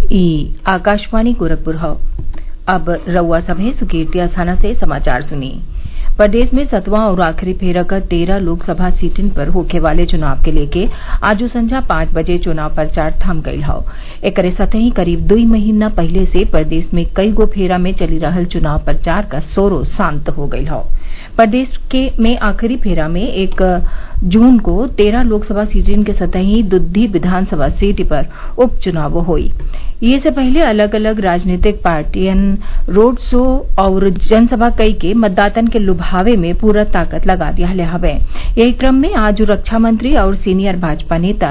ई आकाशवाणी गोरखपुर हौ। अब रउआ सभे सुकीर्ति अस्थाना से समाचार सुनी। प्रदेश में 7वां और आखिरी फेरा का 13 लोकसभा सीटन पर होखे वाले चुनाव के लेके आजू संझा 5 बजे चुनाव प्रचार थम गईल हौ। एकरे साथही करीब 2 महीना पहले से प्रदेश में कई गो फेरा में चली रहल चुनाव प्रचार का सोरो शांत हो गईल हौ। प्रदेश में आखिरी फेरा में 1 जून को 13 लोकसभा सीटन के सतही दुद्धी विधानसभा सीट पर उपचुनाव हुई। ये से पहले अलग अलग राजनीतिक पार्टियन रोड शो और जनसभा कई के मतदातन के लुभावे में पूरा ताकत लगा दिया हवे। यही क्रम में आज रक्षा मंत्री और सीनियर भाजपा नेता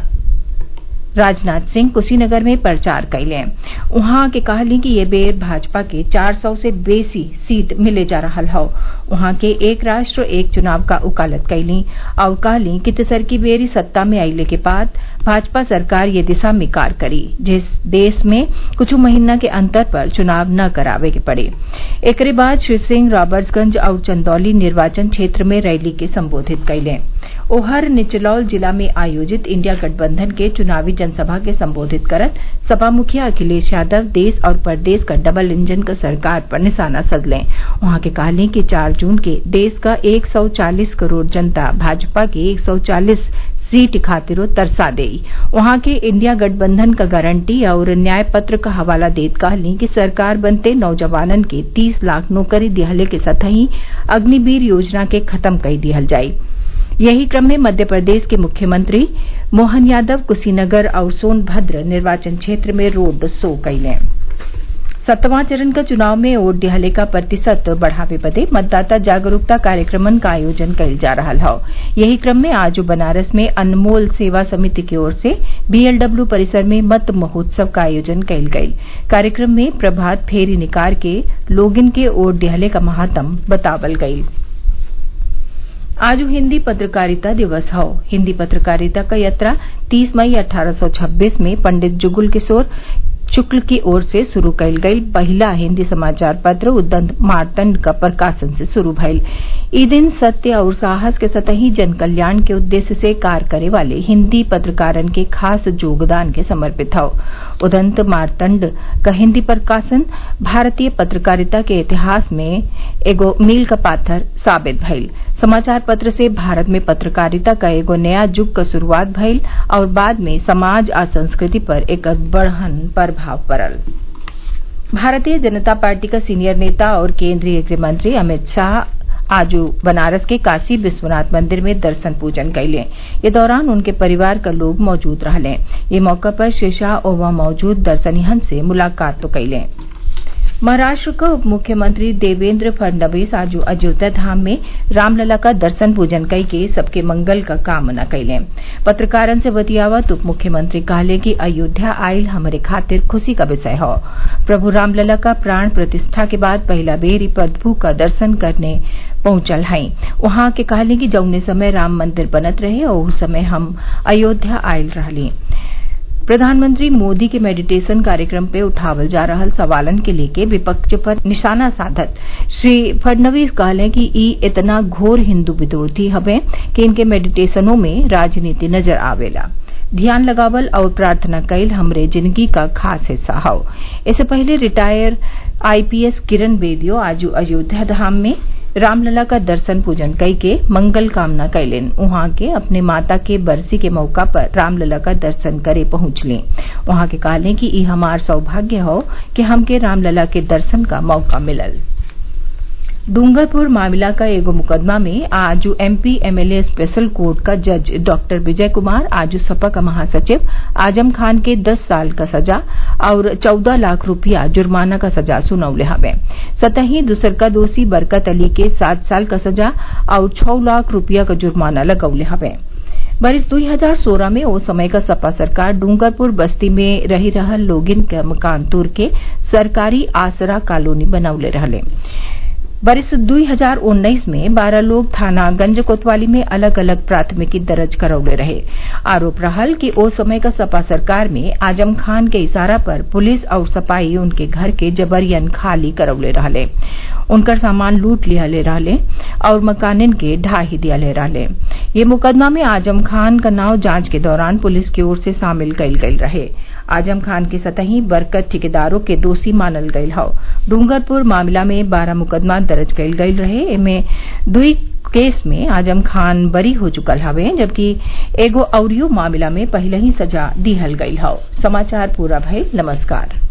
राजनाथ सिंह कुशीनगर में प्रचार कैले। उहाँ के कहली कि ये बेर भाजपा के 400 से बेसी सीट मिले जा रहा हौ। उहाँ के एक राष्ट्र एक चुनाव का उकालत कैली और कहली कि तिसरकी बेरी सत्ता में आइले के बाद भाजपा सरकार ये दिशा में कार्य करी जिस देश में कुछ महीना के अंतर पर चुनाव न करावे के पड़े। एकरे बाद श्री सिंह रॉबर्ट्सगंज और चंदौली निर्वाचन क्षेत्र में रैली के संबोधित कैले। ओहर निचलौल जिला में आयोजित इंडिया गठबंधन के चुनावी जनसभा के संबोधित करत सपा मुखिया अखिलेश यादव देश और प्रदेश का डबल इंजन का सरकार पर निशाना सधले। वहां के कहले कि 4 जून के देश का 140 करोड़ जनता भाजपा के 140 सीट खातिरो तरसा देई। वहां के इंडिया गठबंधन का गारंटी और न्याय पत्र का हवाला देत कहली कि सरकार बनते नौजवानन के 30 लाख नौकरी दिहले के सतही अग्निवीर योजना के खत्म कर दिहल जाई। यही क्रम में मध्य प्रदेश के मुख्यमंत्री मोहन यादव कुशीनगर और सोनभद्र निर्वाचन क्षेत्र में रोड शो कैले। 7वां चरण का चुनाव में वोट दिहले का प्रतिशत बढ़ावे बदे मतदाता जागरूकता कार्यक्रमन का आयोजन कैल जा रहा हौ। यही क्रम में आज बनारस में अनमोल सेवा समिति की ओर से BLW परिसर में मत महोत्सव का आयोजन कैल गयी। कार्यक्रम में प्रभात फेरी निकाल के लोगन के वोट दिहले का महात्म बतावल गयी। आज हिंदी पत्रकारिता दिवस हौ। हिंदी पत्रकारिता का यात्रा 30 मई 1826 में पंडित जुगुल किशोर शुक्ल की ओर से शुरू कैल गई पहला हिंदी समाचार पत्र उद्दंत मार्तंड का प्रकाशन से शुरू भइल। ई दिन सत्य और साहस के सतही जन कल्याण के उद्देश्य से कार्य करे वाले हिंदी पत्रकारन के खास योगदान के समर्पित हौ। उदंत मार्तंड का हिंदी प्रकाशन भारतीय पत्रकारिता के इतिहास में एगो मील का पाथर साबित भइल। समाचार पत्र से भारत में पत्रकारिता का एगो नया युग का शुरुआत भइल और बाद में समाज आ संस्कृति पर एक बढ़हन प्रभाव पड़ल। भारतीय जनता पार्टी का सीनियर नेता और केंद्रीय गृह मंत्री अमित शाह आज बनारस के काशी विश्वनाथ मंदिर में दर्शन पूजन कैले। ये दौरान उनके परिवार का लोग मौजूद रहले। ये मौका पर श्री शाह वहां मौजूद दर्शनिहन से मुलाकात तो कैले। महाराष्ट्र का उप मुख्यमंत्री देवेंद्र फडणवीस आज अयोध्या धाम में रामलला का दर्शन पूजन कई के सबके मंगल का कामना कैले। पत्रकारन से बतियावत उप मुख्यमंत्री कहले कि अयोध्या आयल हमारे खातिर खुशी का विषय हो। प्रभु रामलला का प्राण प्रतिष्ठा के बाद पहला बेर प्रभु का दर्शन करने पहुंचल हई। वहां के कहले कि जौने समय राम मंदिर बनत रहे और उस समय हम अयोध्या आयल रहली। प्रधानमंत्री मोदी के मेडिटेशन कार्यक्रम पे उठावल जा रहल सवालन के लेके विपक्ष पर निशाना साधत श्री फडणवीस कहले कि ई इतना घोर हिंदू विरोधी हवे कि इनके मेडिटेशनों में राजनीति नजर आवेला। ध्यान लगावल और प्रार्थना कैल हमरे जिंदगी का खास हिस्सा हौ। इससे पहले रिटायर IPS किरण बेदियो आज अयोध्या धाम में रामलला का दर्शन पूजन कई के मंगल कामना कैलेन। वहां के अपने माता के बरसी के मौका पर रामलला का दर्शन करे पहुंचले। वहां के कहले कि ई हमार सौभाग्य हो कि हमके रामलला के दर्शन का मौका मिलल। डूंगरपुर मामला का एगो मुकदमा में आज MP MLA स्पेशल कोर्ट का जज डॉक्टर विजय कुमार आज सपा का महासचिव आजम खान के 10 साल का सजा और 14 लाख रुपया जुर्माना का सजा सुनौले हवे। सतही दूसर का दोषी बरकत अली के 7 साल का सजा और 6 लाख रुपया का जुर्माना लगौले हवे। बरिस 2016 में ओ समय का सपा सरकार डूंगरपुर बस्ती में रही रहल लोगिन के मकान तोड़ के सरकारी आसरा कॉलोनी बनौले रहले। बरिस 2019 में 12 लोग थाना गंज कोतवाली में अलग अलग प्राथमिकी दर्ज करौले रहे। आरोप रहल कि ओ समय का सपा सरकार में आजम खान के इशारा पर पुलिस और सपाई उनके घर के जबरियन खाली करौले रहले, उनकर सामान लूट लियाले रहले और मकानिन के ढाही दियाले रहले। ये मुकदमा में आजम खान का नाव जांच के दौरान पुलिस की ओर से शामिल कईल गईल रहे। आजम खान के सतही बरकत ठेकेदारों के दोषी मानल गयल हौ। डूंगरपुर मामला में 12 मुकदमा दर्ज कयल गयल रहे। इनमें 2 केस में आजम खान बरी हो चुकल हवे, जबकि एगो अउरियो मामला में पहले ही सजा दिहल गयल हौ। समाचार पूरा भइल। नमस्कार।